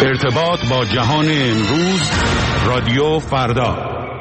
ارتباط با جهان امروز، رادیو فردا.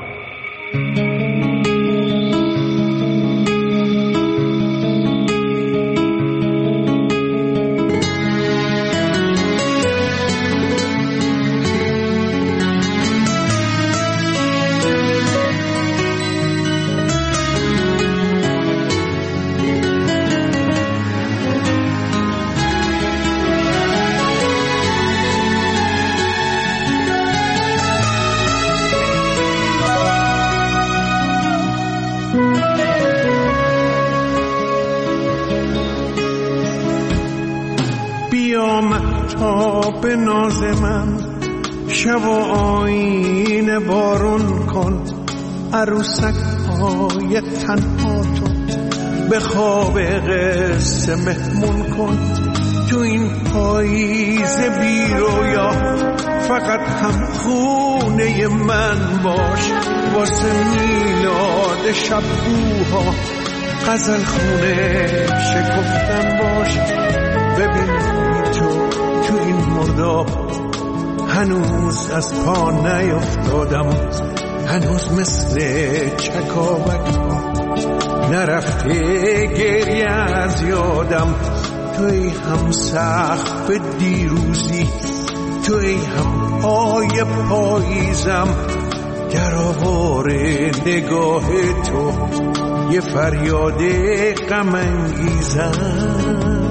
به ناز من شب و آینه بارون کن، عروسک های تنها تو به خواب قصه مهمون کن. تو این پاییز بی رویا فقط هم خونه من باش، واسه میلاد شبوها غزل خونه شکفتن باش. ببین تو این مرداب هنوز از پا نیفتادم، هنوز مثل چکاوک نرفته گریه از یادم. توی هم سقف دیروزی، توی هم پای پاییزم، در آوار نگاه تو یه فریاد غم انگیزم.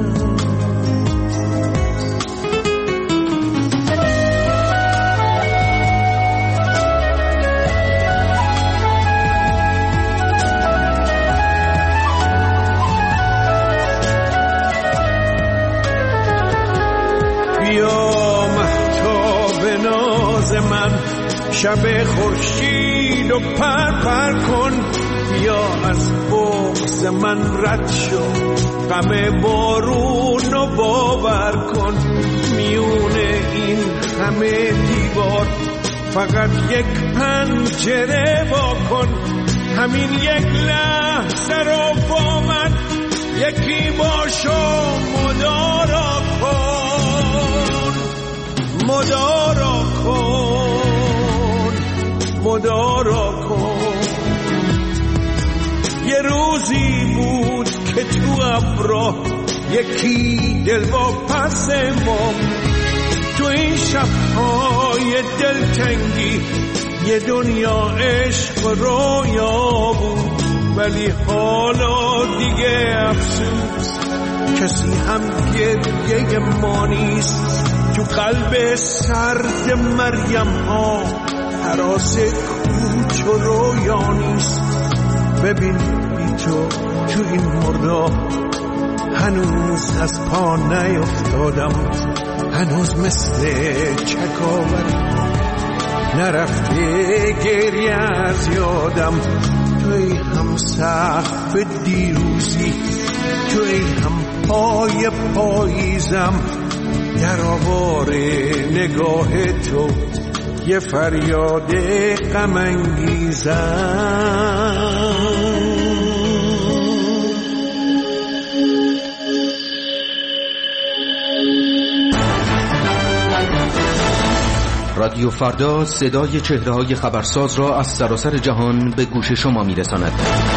شب خورشید و پر کن، یا از بغض من رد شو، غم بارون رو باور کن. میونه این همه دیوار فقط یک پنجره وا کن، همین یک لحظه رو با من یکی باشو مدارا کن، مدارا کن، مدارا کن. یه روزی بود که تو ابرا یکی دل با پس ما، تو این شبهای دلتنگی یه دنیا عشق و رویا بود. ولی حالا دیگه افسوس کسی هم گریه ما نیست. تو قلب سرد مریم ها هراس کوچ و رویا نیست. ببین بی تو این مرداب هنوز از پا نیفتادم، هنوز مثل چکاوک نرفته گریه از یادم. توی هم سقف دیروزی، توی هم پای پاییزم، در آوار نگاه تو یه فریاد غم انگیزم. رادیو فردا صدای چهره‌های خبرساز را از سراسر جهان به گوش شما می‌رساند.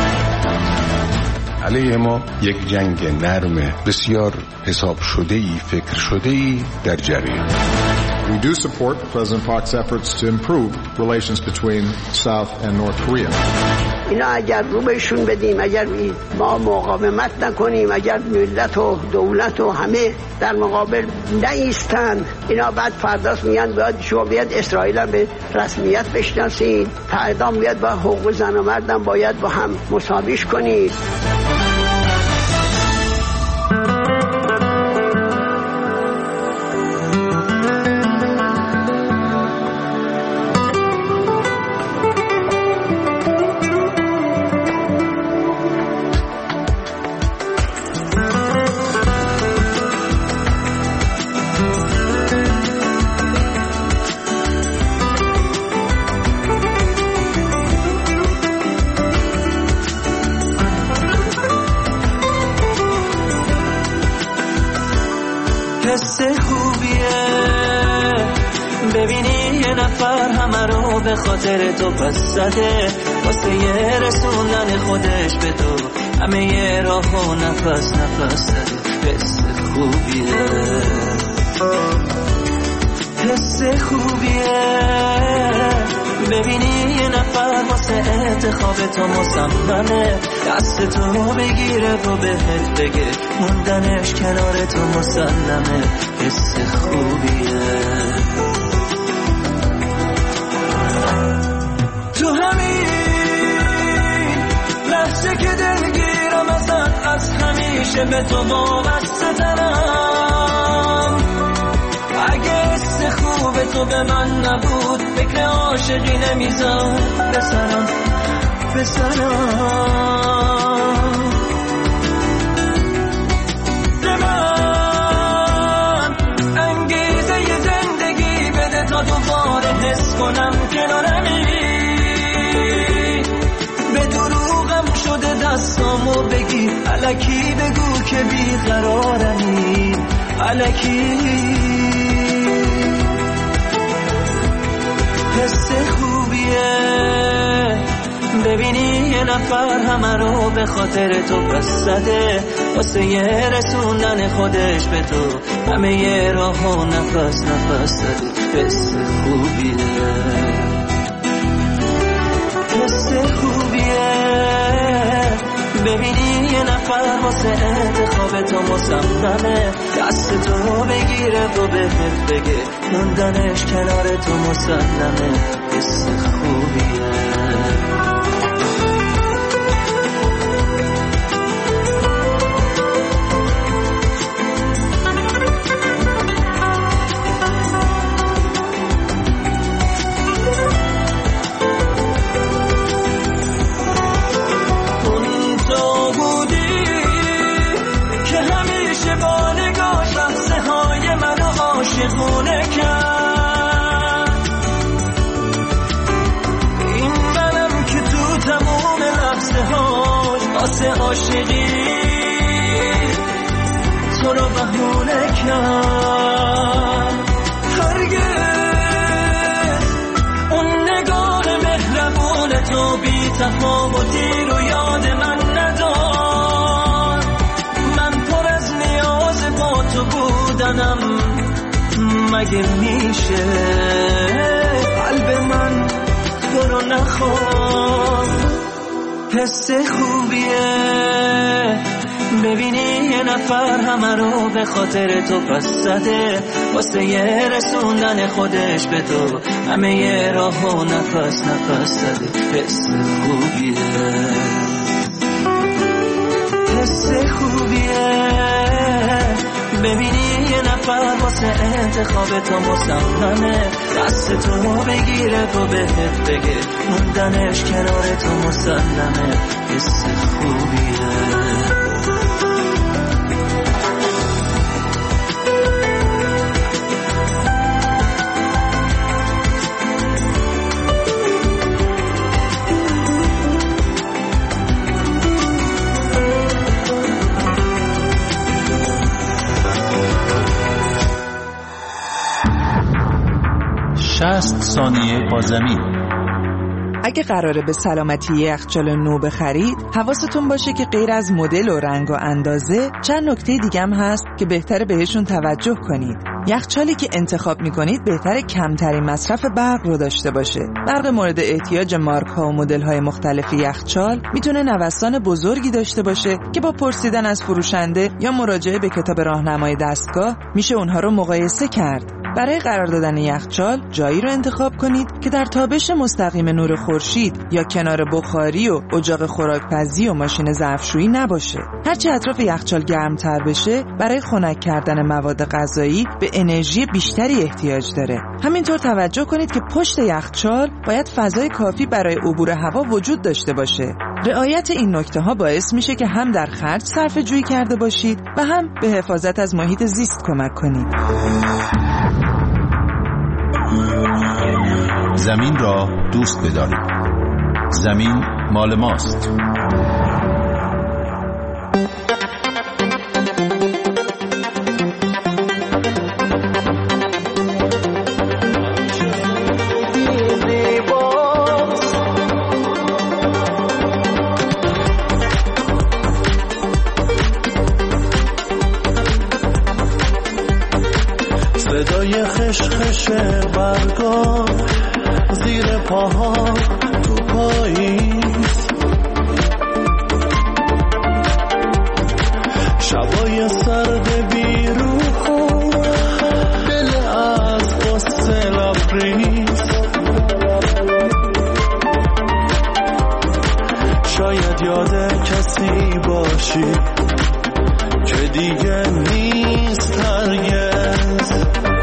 علیه ما یک جنگ نرم بسیار حساب شده‌ای، فکر شده‌ای در جریان. We do support President Park's efforts to improve relations between South and North Korea. اینا اگر رو بهشون بدیم، اگر ما مقاومت نکنیم، اگر ملت و دولت و همه در مقابل نایستن، اینا بعد فرداست میگن باید شما بیاد اسرائیل هم به رسمیت بشناسید، اعدام بیاد با حقوق زن و مردم باید با هم مساویش کنید. قصه خوبیه ببینی یه نفر همه رو به خاطر تو پس زده، واسه یه رسوندن خودش به تو همه یه راه و نفس زده. حس خوبیه، حس خوبیه. ببینی یه نفر واسه انتخاب تو مصممه، دست تو بگیره و بهت بگه موندنش کنار تو مسلمه. حس خوبیه. تو همین لحظه که دلگیرم ازت، از همیشه به تو وابسته ترم. اگه حس خوب تو به من نبود، فکر عاشقی نمیذار بسرم. به من انگیزه ی زندگی بده تا دوباره حس کنم کنارمی. به دروغم شده دستامو بگی، الکی بگو که بیقرارمی، الکی. حس خوبیه. ببینی یه نفر همه رو به خاطر تو پس زده، واسه یه رسوندن خودش به تو همه یه راه و نفس زده. حس خوبیه، حس خوبیه. ببینی یه نفر واسه انتخاب تو مصممه، دست تو بگیره و بهت بگه موندنش کنار تو مسلمه. حس خوبیه. عاشقونه کرد این منم که تو تموم لحظه هاش واسه عاشقی تو رو بهونه کرد. هرگز اون نگاه مهربون تو بی تفاوتی رو یاد من ندار. من پر از نیاز با تو بودنم، مگه میشه قلب من تو رو نخواد. حس خوبیه. ببینی یه نفر همه رو به خاطر تو پس زده، واسه یه رسوندن خودش به تو همه یه راه و نفس زده. حس خوبیه، حس خوبیه. ببینی یه نفر واسه انتخاب تو مصممه، دست تو بگیره و بهت بگه موندنش کنار تو مسلمه. حس خوبیه. ثانیه با زمین. اگه قراره به سلامتی یخچال نو بخرید، حواستون باشه که غیر از مدل و رنگ و اندازه چند نکته دیگه هم هست که بهتره بهشون توجه کنید. یخچالی که انتخاب میکنید بهتره کمترین مصرف برق رو داشته باشه. برق مورد احتیاج مارک ها و مدل های مختلف یخچال میتونه نوسان بزرگی داشته باشه که با پرسیدن از فروشنده یا مراجعه به کتاب راهنمای دستگاه میشه اونها رو مقایسه کرد. برای قرار دادن یخچال جایی رو انتخاب کنید که در تابش مستقیم نور خورشید یا کنار بخاری و اجاق خوراکپزی و ماشین ظرفشویی نباشه. هرچی اطراف یخچال گرمتر بشه، برای خنک کردن مواد غذایی به انرژی بیشتری احتیاج داره. همینطور توجه کنید که پشت یخچال باید فضای کافی برای عبور هوا وجود داشته باشه. رعایت این نکته ها باعث میشه که هم در خرج صرفه جویی کرده باشید و هم به حفاظت از محیط زیست کمک کنید. زمین را دوست بدارید. زمین مال ماست. صدای خشخش برگا زیر پاها تو پاییز، شبای سرد بیروح و دل از قصه لبریز. شاید یاد کسی باشی که دیگه نیست هرگز،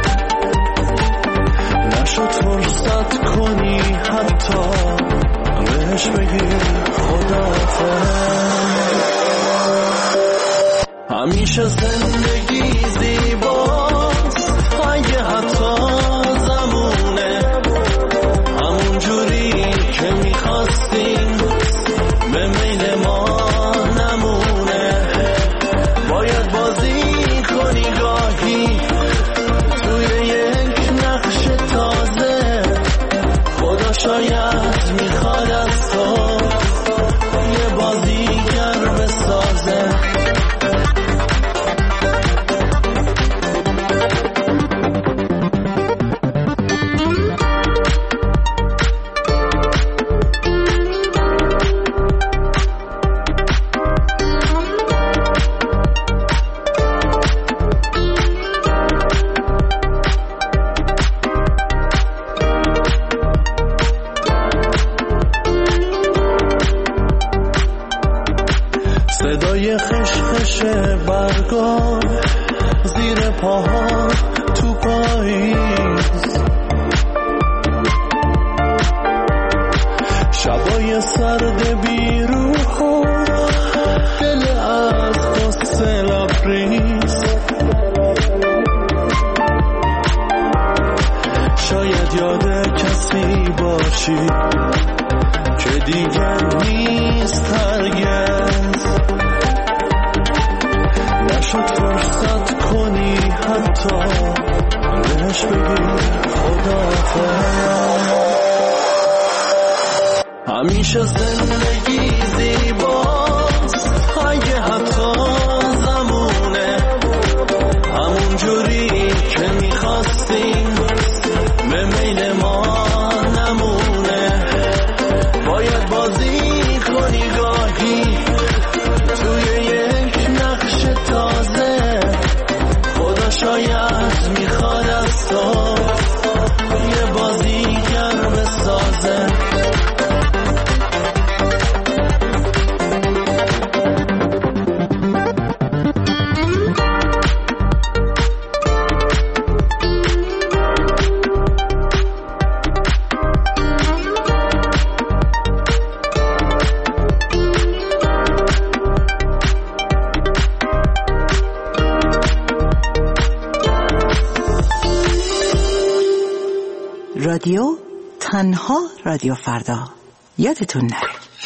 نشد فرصت کنی حتی بهش بگی خداحافظ. همیشه زندگی زیباست اگه حتی زمونه همون جوری که میخواستیم به میل ما نمونه. باید بازی کنی گاهی توی یک نقش تازه، خدا شاید میخواد از تو یه بازیگر بسازه. صدای خشخش برگا زیر پاها تو پاییز، شبای سرد بیروح و دل از قصه لبریز. شاید یاد کسی باشی که دیگه نیست هرگز، نشد فرصت کنی حتی بهش بگی خداحافظ. همیشه زندگی زیباست اگه حتی زمونه همون جوری که میخواستیم به میل ما نمونه. باید بازی کنی گاهی توی یک نقش تازه، خدا شاید میخواد از تو یه بازیگر بسازه. رادیو تنها رادیو فردا، یادتون نره.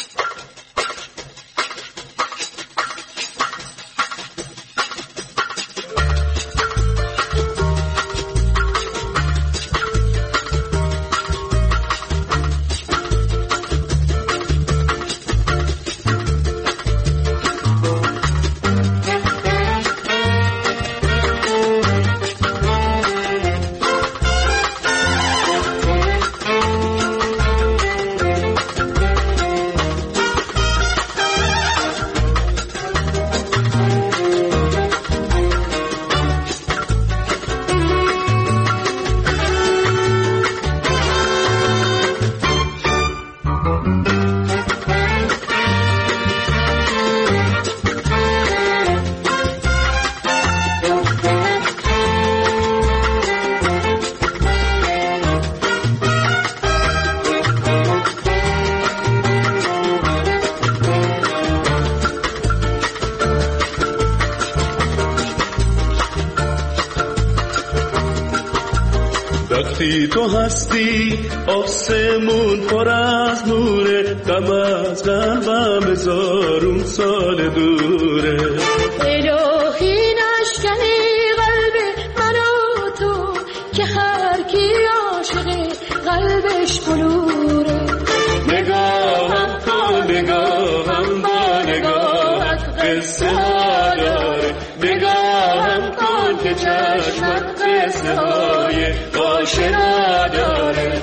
وقتی تو هستی آسمون پر از نوره، غم از قلبم هزارون سال دوره. الهی نشکنی قلب من و تو که هر کی عاشق قلبش بلوره. نگاهم کن نگاهم با نگاهت قصه ها داره، نگاهم کن که چشمت قصه های آشنا داره.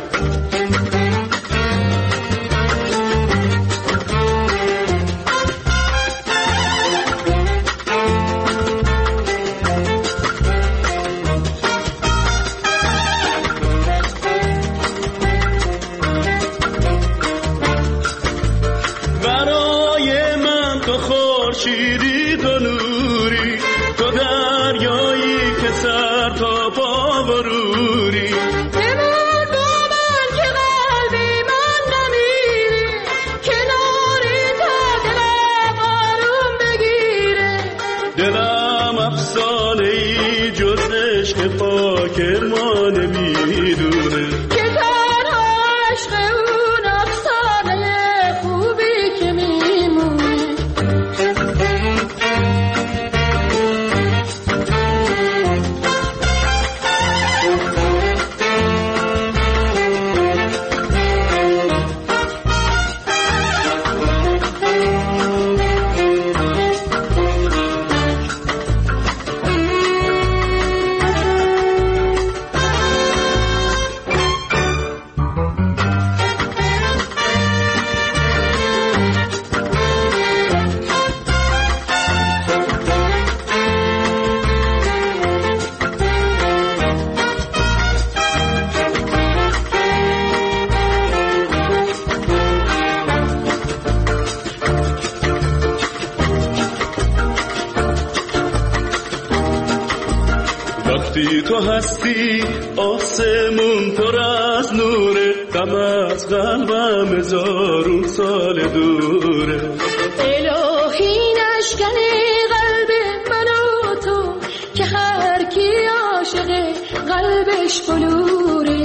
تو هستی آسمون پر از نوره، غم از قلبم هزارون سال دوره. الهی نشکن قلب من و تو که هر کی عاشق قلبش بلوره.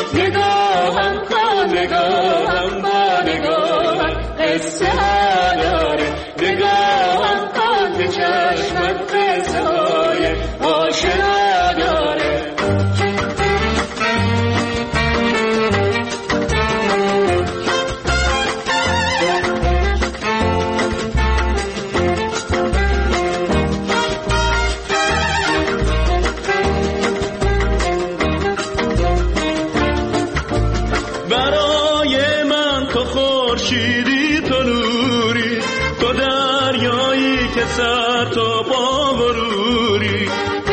نگاهم با نگاهم با نگاهم قصه ها داره، نگاهم با چشمت قصه های آشنا داره. برای من تو خورشیدی، تو نوری، تو دریایی که سر تا پا بروری.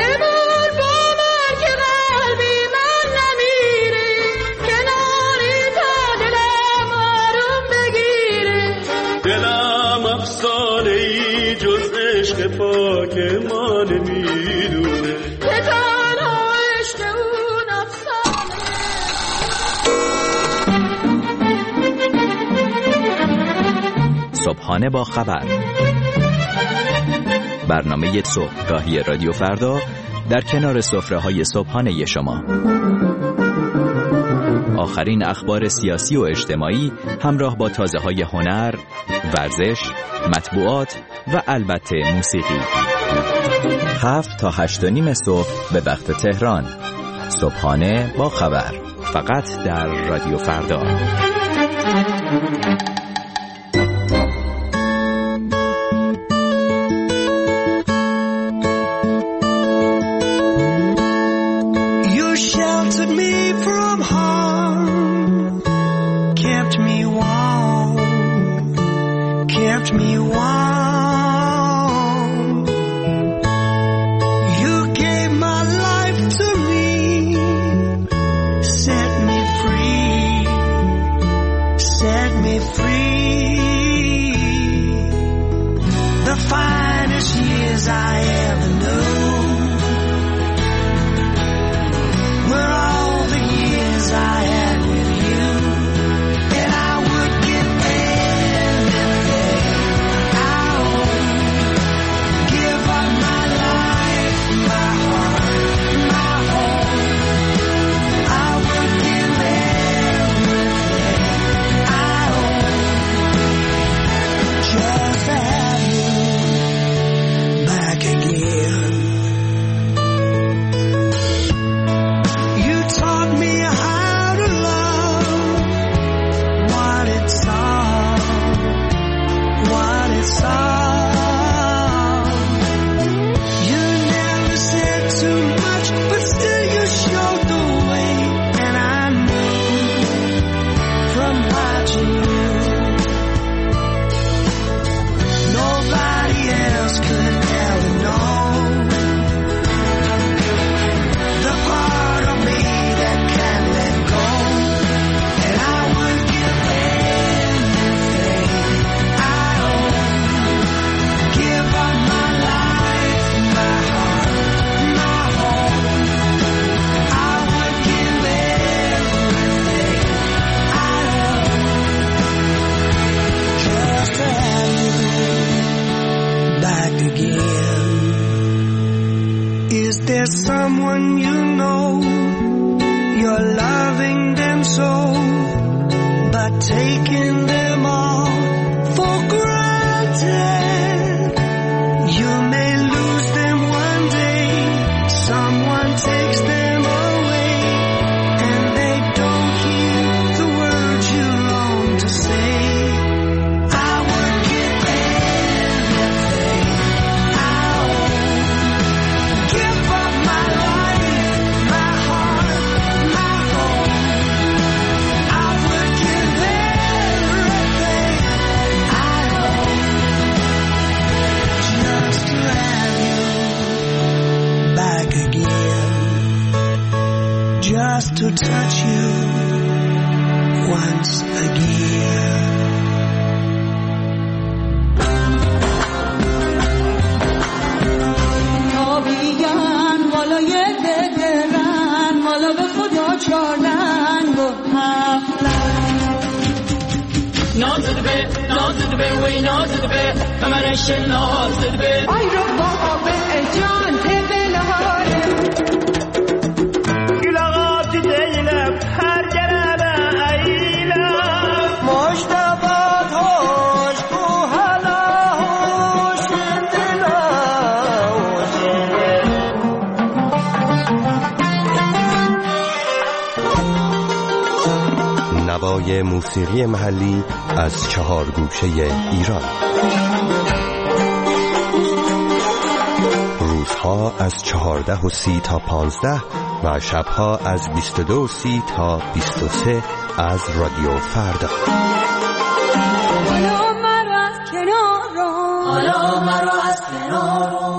پاک ما نمیدونه که تنها عشق اون افسانه. صبحانه با خبر، برنامه صبحگاهی رادیو فردا در کنار سفره‌های صبحانه شما. آخرین اخبار سیاسی و اجتماعی همراه با تازه‌های هنر، ورزش، مطبوعات و البته موسیقی. 7 تا 8:30 صبح به وقت تهران. صبحانه با خبر، فقط در رادیو فردا. Again. just to touch you once again. نابیان والای دلرن والا به خدا چارنگ و هفتن نازد به وی نازد به همرش نازد به آی رو بابا جان تبل هاره گلاغات دیلم هر جرابه ایلم مشتبات هوش کو حالا هوش دلا نوای موسیقی محلی از 4 گوشه ایران. روزها از 14:30 تا 15 و شبها از 22:30 تا 23 از رادیو فردا. حالا مرا از کنار رو حالا مرا از کنار رو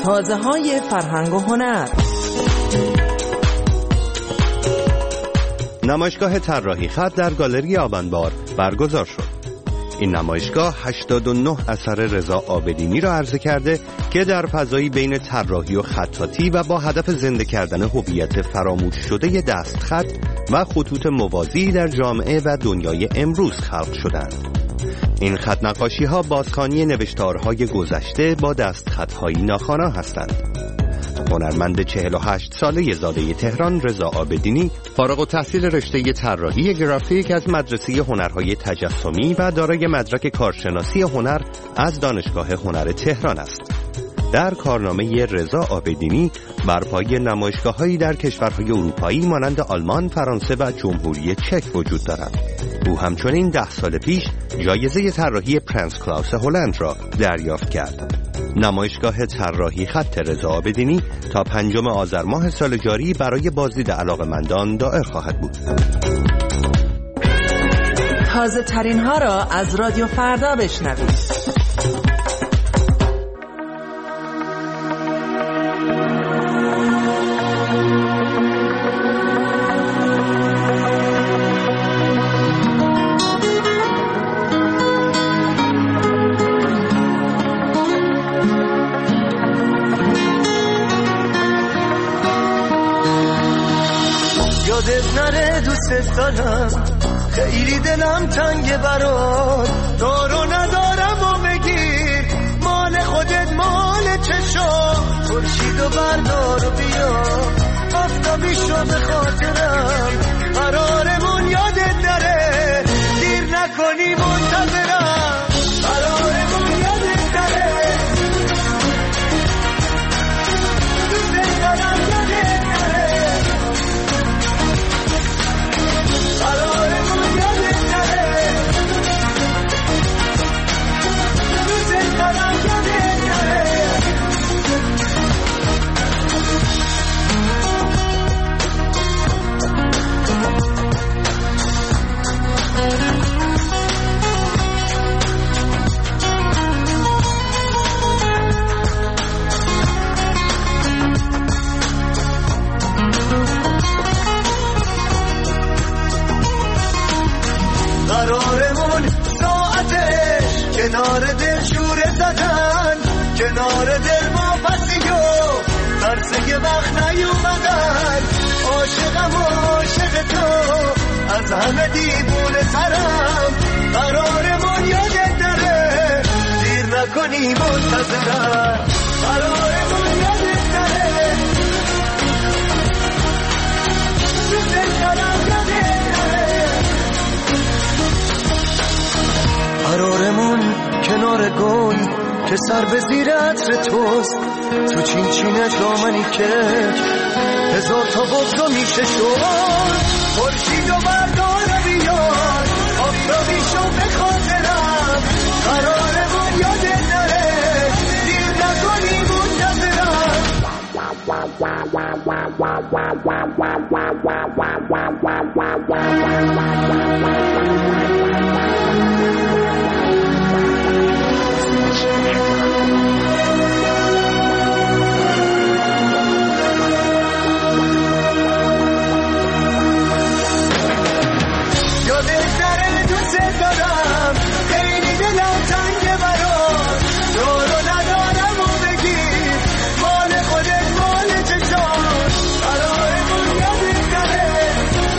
تازه‌های فرهنگ و هنر. نمایشگاه طراحی خط در گالری آبنبار برگزار شد. این نمایشگاه 89 اثر رضا عابدینی را عرضه کرده که در فضایی بین طراحی و خطاطی و با هدف زنده کردن هویت فراموش شده دستخط و خطوط موازی در جامعه و دنیای امروز خلق شدند. این خط نقاشی ها بازخوانی نوشتارهای گذشته با دستخط‌های ناخوانا هستند. هنرمند 48 ساله زاده تهران رضا عابدینی فارغ التحصیل رشته طراحی گرافیک از مدرسه هنرهای تجسمی و دارای مدرک کارشناسی هنر از دانشگاه هنر تهران است. در کارنامه رضا عابدینی برپای نمایشگاه‌هایی در کشورهای اروپایی مانند آلمان، فرانسه و جمهوری چک وجود دارد. او همچنین 10 سال پیش جایزه طراحی پرنس کلاوس هلند را دریافت کرد. نمایشگاه طراحی خط رضا عابدینی تا 5 آذر ماه سال جاری برای بازدید علاقه‌مندان دائر خواهد بود. تازه ترین ها را از رادیو فردا بشنوید. یادت نره دوست دارم، خیلی دلم تنگه برات، دارو ندارم و بگیر مال خودت مال چشا، خورشیدو بردار و بیا آفتابی شو به خاطرم، قرارمون یادت نره دیر نکنی منتظرم، قرارمون یادت نره دوست دارم یادت نره، قرارمون یادت نره دوست دارم یادت نره. قرارمون ساعتش کنار دل شوره زدن، کنار دل ما پسیو ترسه وقت نیومدن، عاشقم و عاشق تو از همه دیوونه ترم، قرارمون یادت نره دیر نکنی منتظرم، قرارمون یادت نره دوست دارم یادت نره، قرارمون کنار گل که سر به زیر عطر توست، تو چین چینه دامنی کج هزار تا بغضا میشه شد، خورشیدو بردار و بیار آفتابی شو به خاطرم، قرارمون یادت نره دیر نکنی منتظرم. یادت نره دوست دارم، خیلی دلم تنگه برات، دارو ندارم و بگیر مال خودت مال چشام، قرارمون یادت نره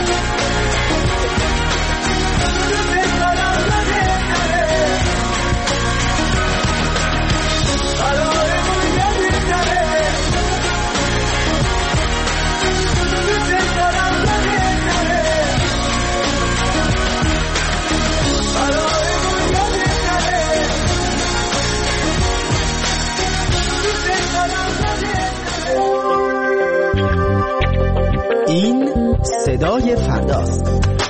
دوست دارم یادت نره، قرارمون یادت نره دوست دارم یادت نره. این صدای فرداست.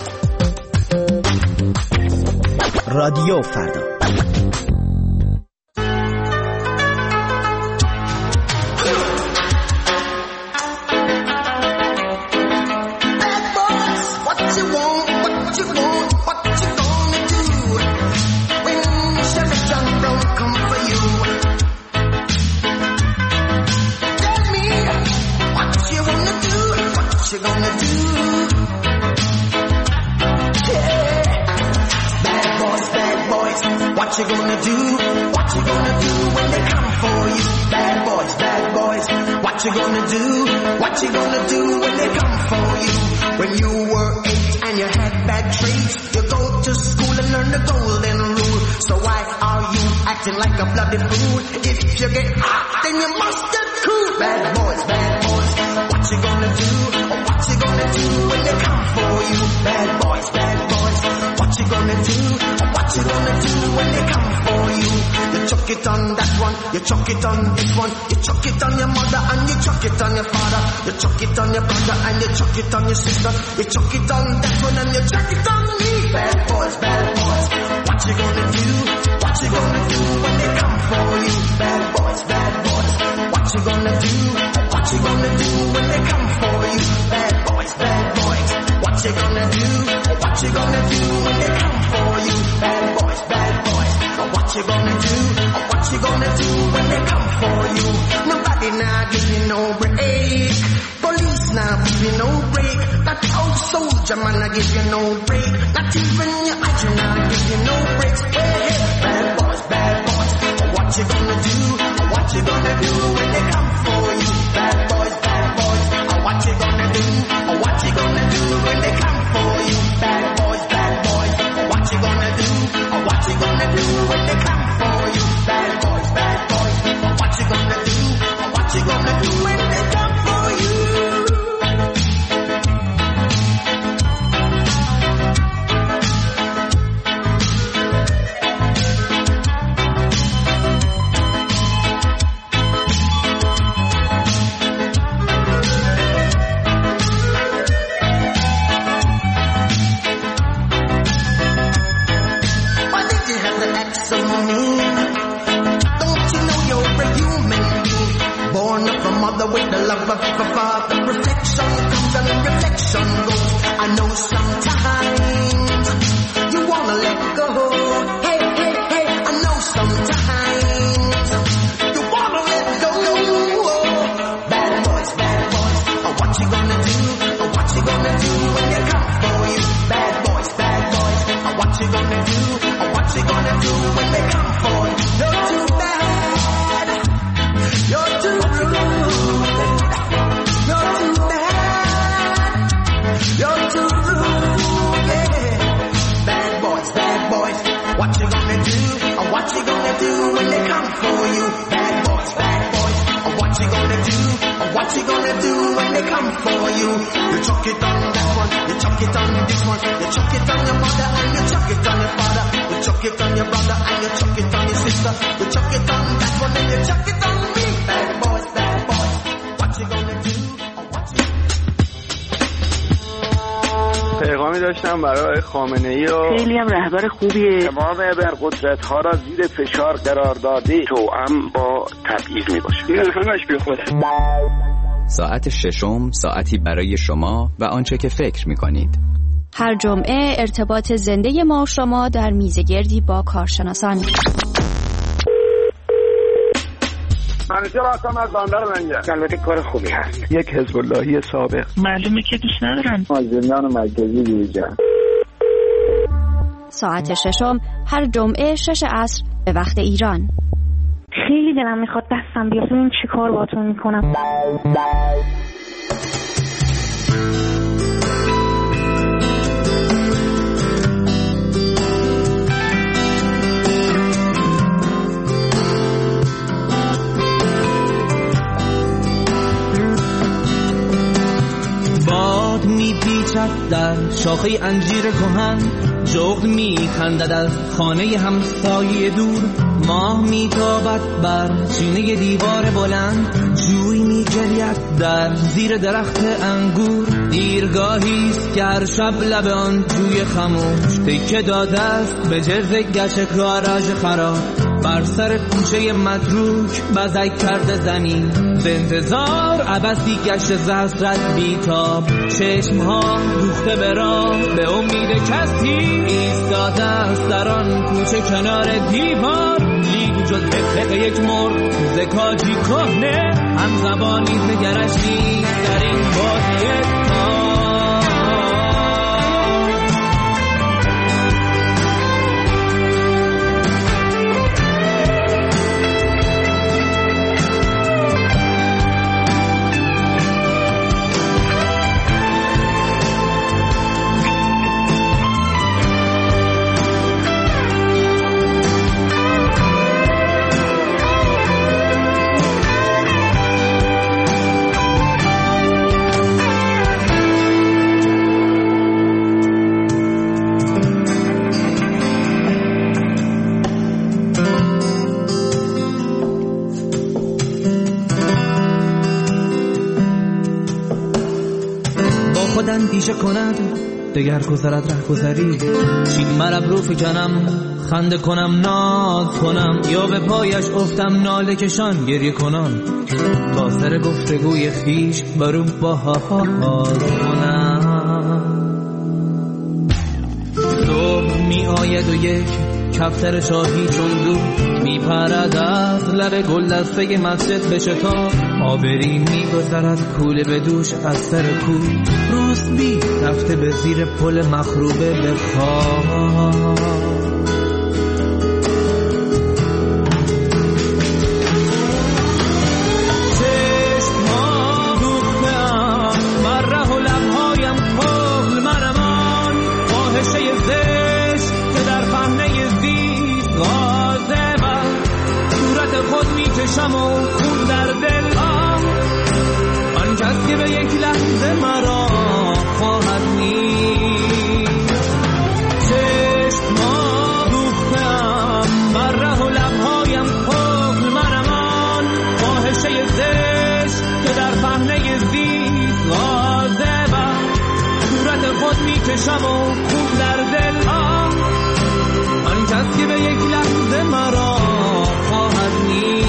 رادیو فردا. you gonna do? What you gonna do when they come for you? When you were 8 and you had bad traits, you go to school and learn the golden rule. So why are you acting like a bloody fool? If you get hot, then you must get cool. Bad boys, what you gonna do? What you gonna do when they come for you? Bad boys, what you gonna do? What you gonna do when they come for you? You chuck it on that one, you chuck it on this one, you chuck it on your mother and you chuck it on your father, you chuck it on your brother and you chuck it on your sister, you chuck it on that one and you chuck it on me. Bad boys, what you gonna do? What you gonna do when they come for you? Bad boys, what you gonna do? What you gonna do when they come for you? Bad boys, what you gonna do? What you gonna do when they come for you? Bad boys, what you gonna do? What you gonna do when they come for you? Nobody now give you no break. Police now give you no break. That old soldier man I give you no break. Not even your eyes now give you no breaks. Hey, bad boys, what you gonna do? What you gonna do when they come for you? Bad boys, what you gonna do? What you gonna do when they come for you? Bad boys, what you gonna do? What you gonna do when they come for you? Bad boys, what you gonna do? What you gonna do when they come for you? With the love of a father, reflection comes and reflection goes. I know sometimes you wanna let go. Hey, I know sometimes you wanna let go. Bad boys, what you gonna do? What you gonna do when they come for you? Bad boys, what you gonna do? What you gonna do when they come for you? You're too bad, you're too rude. What you gonna do? What you gonna do when they come for you? Bad boys, what you gonna do? What you gonna do when they come for you? You chuck it on that one, you chuck it on this one, you chuck it on your mother and you chuck it on your father, you chuck it on your brother and you chuck it on your sister, you chuck it on that one and you chuck it on me. Bad boys, what you gonna do? پیغامی داشتم برای خامنه‌ای و خیلی هم رهبر خوبیه. تمام ابرقدرت‌ها را زیر فشار قرار داده توأم با تبعیض میباشه. این همش بیخوده. ساعت ششم ساعتی برای شما و آنچه که فکر می‌کنید. هر جمعه ارتباط زنده ما و شما در میزگردی با کارشناسان. منیجر هستم از بندر منجر. البته کار خوبی هست. یک حزب اللهی سابق. معلومه که دوست ندارن. مازندران مرکزی دیجا. ساعت ششم هر جمعه 6 عصر به وقت ایران. خیلی دلم میخواد دستم بیاد ببینم چی کار باهاتون میکنم. باد میپیچد در شاخه انجیر کهن، جغد میخندد از خانه همسایه دور، ماه میتابد بر سینه دیوار بلند، جوی میجرید در زیر درخت انگور. دیرگاهیست که هر شب لب آن جوی خموش تکه داده است به جرز گچ کاراژ خراب. بر سر کوچه متروک بزک کرده زمین، به انتظار عبثی گشت ز حسرت بیتاب. چشمها دوخته به راه به امید کسی ایستاده است در آن کوچه کنار دیوار. لیگ جز افق یک مرغ زکاجی کهنه، هم زبانی نگرش نیست در این بازی خود اندیشه کند دگر گذرد ره گذری. چین مرب رو فکنم خنده کنم ناز کنم، یا به پایش افتم ناله کشان گریه کنم، تا سر گفتگوی خیش برو باز کنم. صبح می آید و یک کفتر شاهی چون دو می پرد از لب گل دسته مسجد به شتاب. آبری می گذرد کوله به دوش از سر کو، روسبی رفته به زیر پل مخروبه به خواب. شم و خون در دل آن کس که به یک لحظه مرا خواهد نیست. چشما دوختم بر ره و لبهایم قفل منمان، فاحشه زشت که در پهنه زیست غاضبم، صورت خود میکشم و خون در دل آن کس که به یک لحظه مرا خواهد نیست.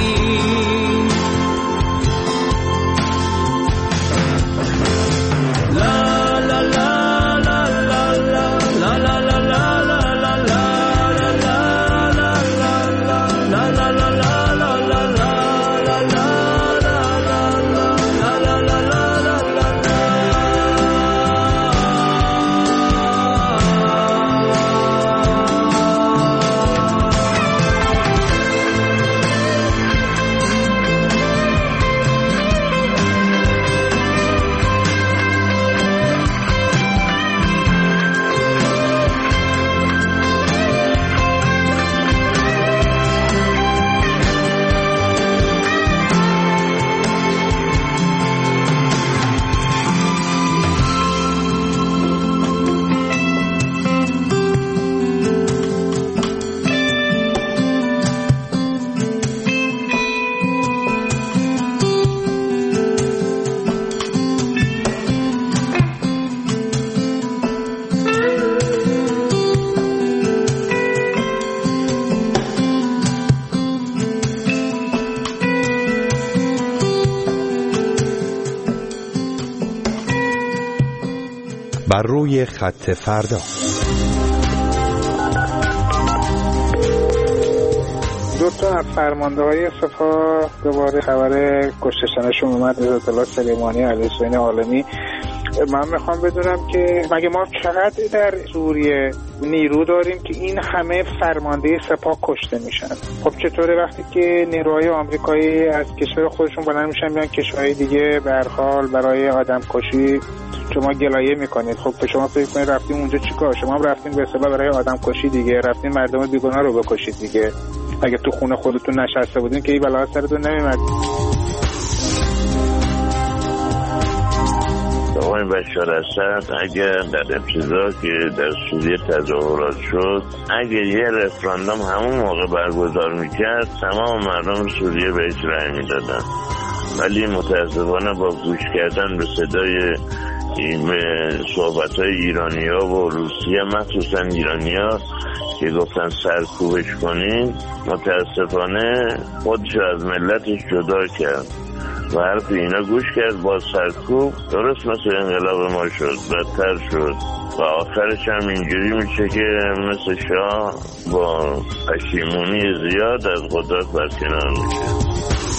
بر روی خط فردا. دو تا از فرمانده‌های سپاه دوباره خبر کشتشنشون اومد از اطلاع سلیمانی علی حسین عالمی. من میخوام بدونم که مگه ما چقدر در سوریه نیرو داریم که این همه فرمانده سپاه کشته میشن؟ خب چطوره وقتی که نیروهای آمریکایی از کشور خودشون بلند میشن میان کشورهای دیگه به هر حال برای آدم کشی شما گلایه میکنید؟ خب شما فکر کنید رفتیم اونجا چیکار؟ شما هم رفتین به اصطلاح برای آدم کشی دیگه، رفتین مردم بیگناه رو بکشید دیگه. اگه تو خونه خودتون نشسته بودین که این بلا سرتون نمیاد. آقای بشار اسد اگر در ابتدا که در سوریه تظاهرات شد، اگر یه رفراندوم همون موقع برگزار میکرد تمام مردم سوریه بهش رأی میدادن، ولی متاسفانه با گوش کردن به صدای صحبت‌های ایرانی‌ها و روسیه، مخصوصا ایرانی‌ها که گفتن سرکوبش کنین، متاسفانه خودش از ملتش جدا کرد و حرف اینا گوش کرد. با سرکوب درست مثل انقلاب ما شد، بدتر شد و آخرش هم اینجوری میشه که مثل شاه با پشیمونی زیاد از قدرت برکنار میشه.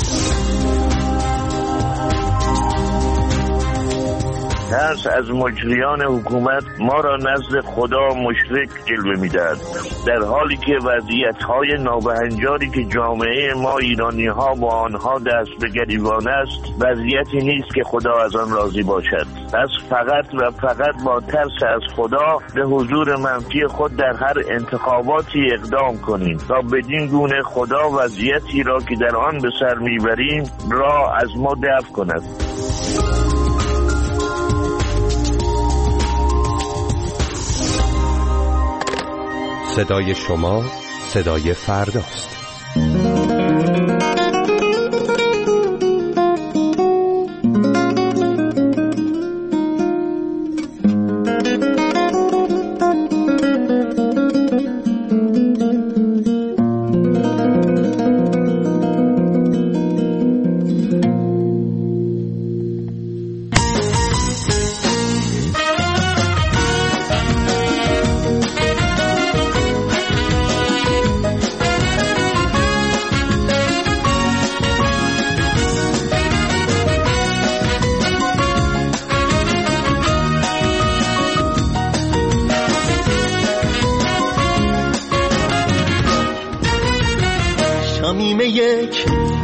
ترس از مجریان حکومت ما را نزد خدا مشرک جلوه می‌دهد، در حالی که وضعیت‌های نابهنجاری که جامعه ما ایرانی‌ها با آنها دست به گریبان است وضعیتی نیست که خدا از آن راضی باشد. پس فقط و فقط با ترس از خدا به حضور منفی خود در هر انتخاباتی اقدام کنیم تا بدین گونه خدا وضعیتی را که در آن به سر میبریم را از ما دفع کند. صدای شما صدای فرداست.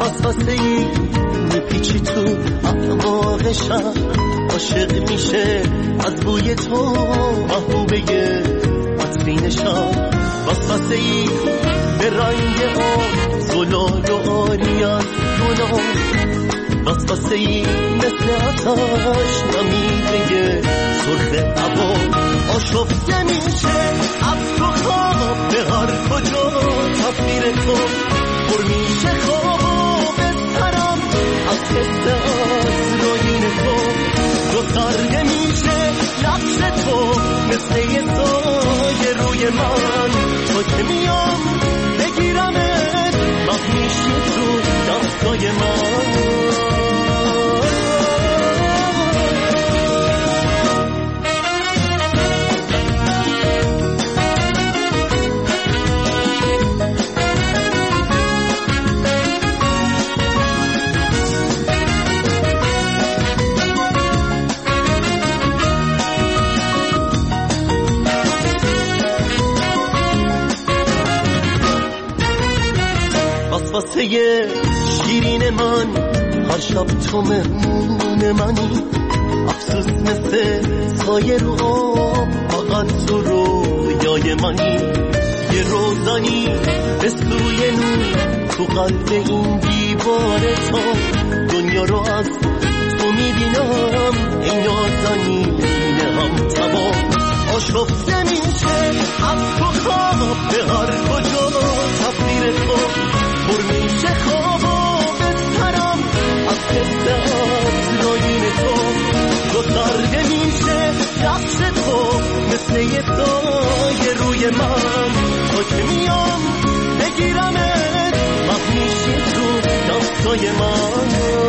وسوسه ای میپیچی تو اعماق شب، عاشق میشه از بوی تو محبوبه عطرین شب. وسوسه ای به رنگ آب زلال و آری از گناه، وسوسه ای مثل آتش نمیده سرخ هوا. آشفته میشه از تو خواب به هر کجا تصویر تو، پر میشه خواب و بسترم از حس آسراین تو. رو سرده میشه نقش تو مثل یه سایه روی من، تو که میام بگیرمت وقت میشی تو دستای من. واسه شیرین من هر شب تو مهمون منی، افسوس مثل سایه رو آب فقط تو رویای منی. یه روزنی به سوی نور تو قلب این دیوار تا، دنیا رو از تو میبینم ای نازنین هم تمام. آشفته میشه از تو خواب به هر کجا تصویر تو، پر میشه خواب و بسترم از حس آسراین تو. تو سرده میشه نقش تو مثل یه سایه روی من، تو که میام بگیرمت وقت میشی تو دستای من.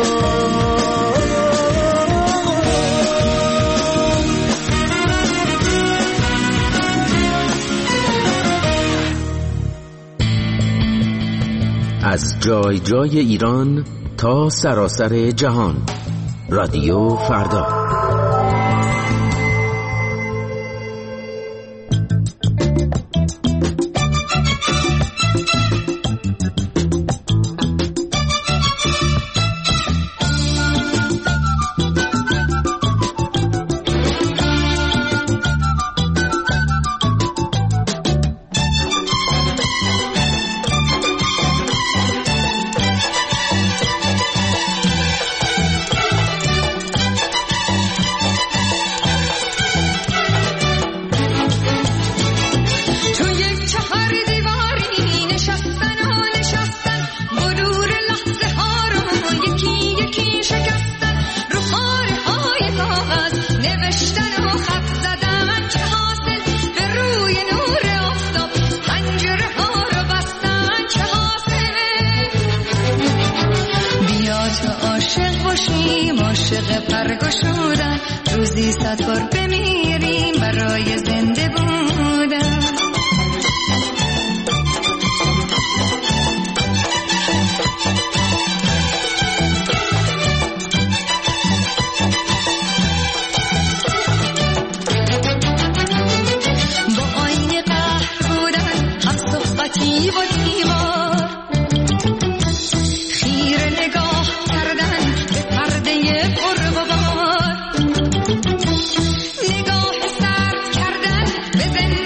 از جای جای ایران تا سراسر جهان، رادیو فردا. نگاه سرد کردن به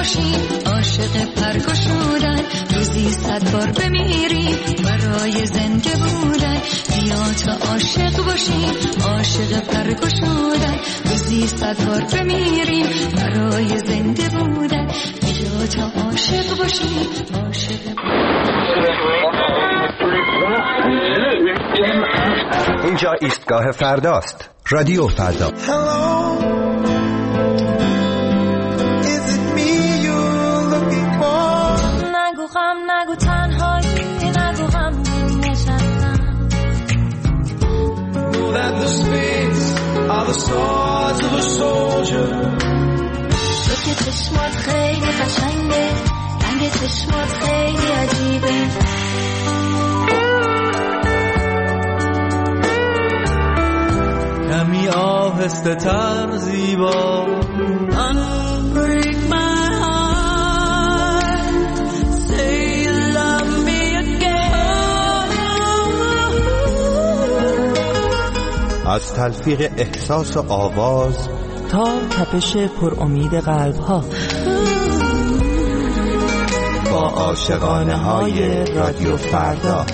باشیم عاشق پرگشودن روزی 100 بار بمیریم برای زنده بودن بیا تا عاشق باشیم عاشق پرگشودن روزی 100 بار بمیریم برای زنده بودن بیا تا عاشق باشیم عاشق اینجا ایستگاه فرداست. رادیو فردا. نگو غم نگو تنهایی نگو غم نشستم Know that the spades are the swords of a soldier. تو که چشمات خیلی قشنگه رنگ چشمات خیلی عجیبه کمی آهسته تر زیبا Unbreak my heart Say you love me again از تلفیق احساس و آواز تا تپش پر امید قلب ها با عاشقانه های رادیو فردا.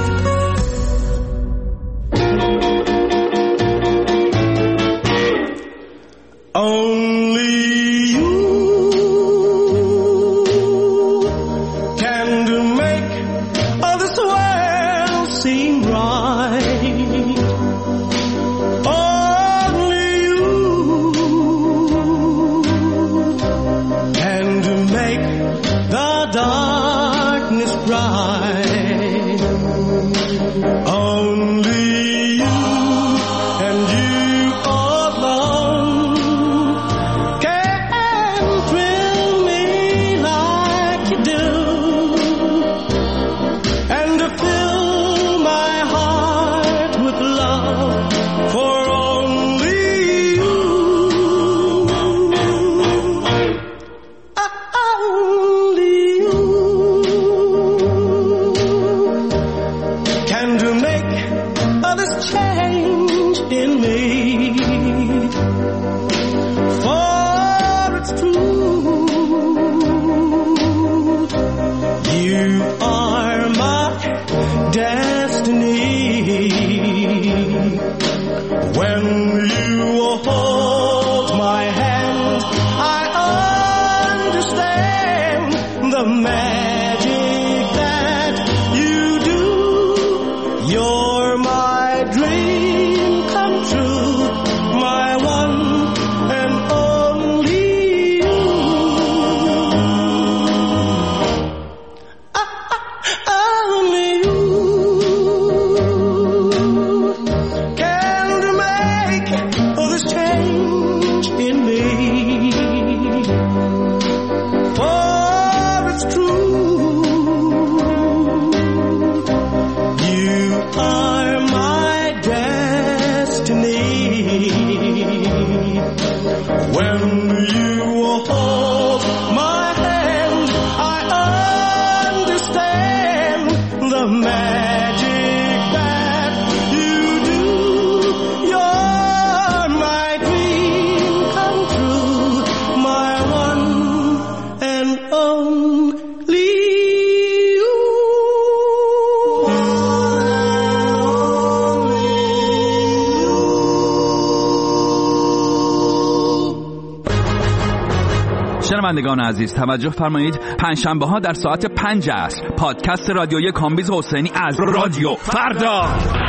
شنوندگان عزیز توجه فرمایید، پنجشنبه ها در ساعت 5 عصر پادکست رادیویی کامبیز حسینی از رادیو فردا.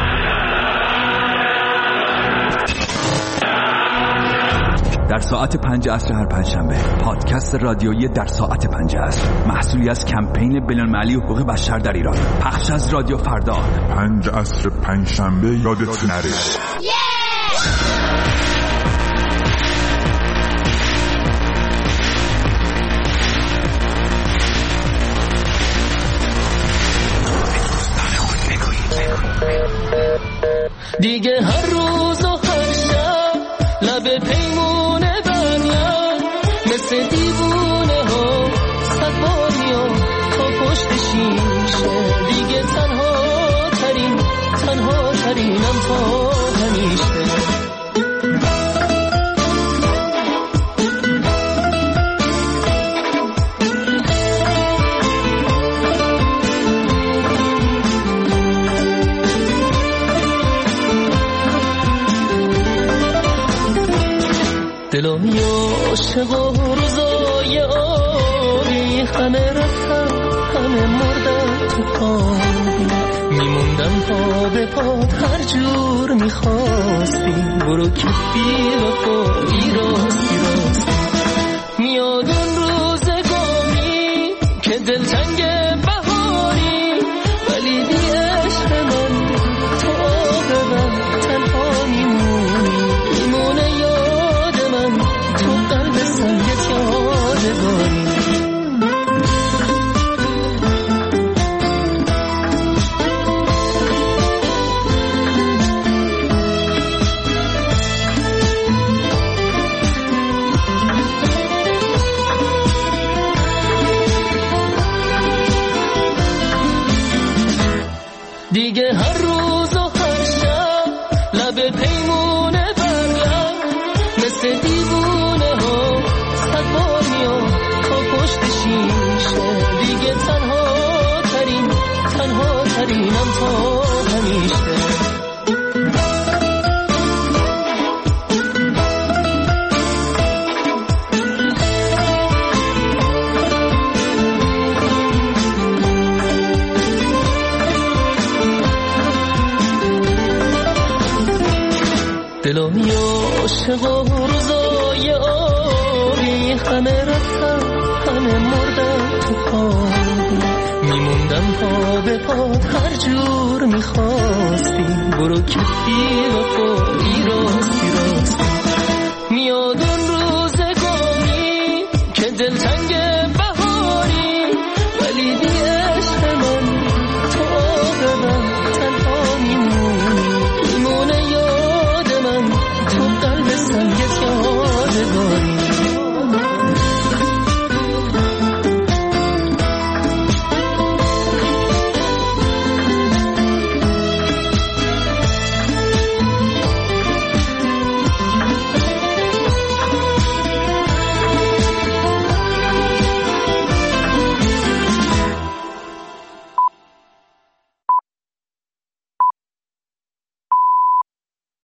در ساعت 5 عصر هر پنجشنبه پادکست رادیویی در ساعت 5 عصر محصولی از کمپین بین‌المللی حقوق بشر در ایران، پخش از رادیو فردا. 5 عصر پنجشنبه یادت نره. دیگه هر روز و هر شب لب پیمونه بریم مثل دیوونه ها صد میام تا پشت شیشه دیگه تنها ترینم تا همیشه. خوابی، میموندم پا به پات هر جور میخواستی، برو که بی وفایی راستی راستی. میاد اون روزگاری که دلتنگ بهاری، ولی بی عشق من تو آب من تنها میمونه یاد من، تو قلب سنگت یادگاری. دیگه هر روز و هر شب لب پیمونه برگم، مثل دیوونه ها صد بار میام تا پشت شیشه. دیگه تنها ترینم تا همیشه. دلم عاشق و روزای آبی، همه رفتم همه مردم تو خوابی، میموندم پا به پات هر جور میخواستی، برو که بی وفایی راستی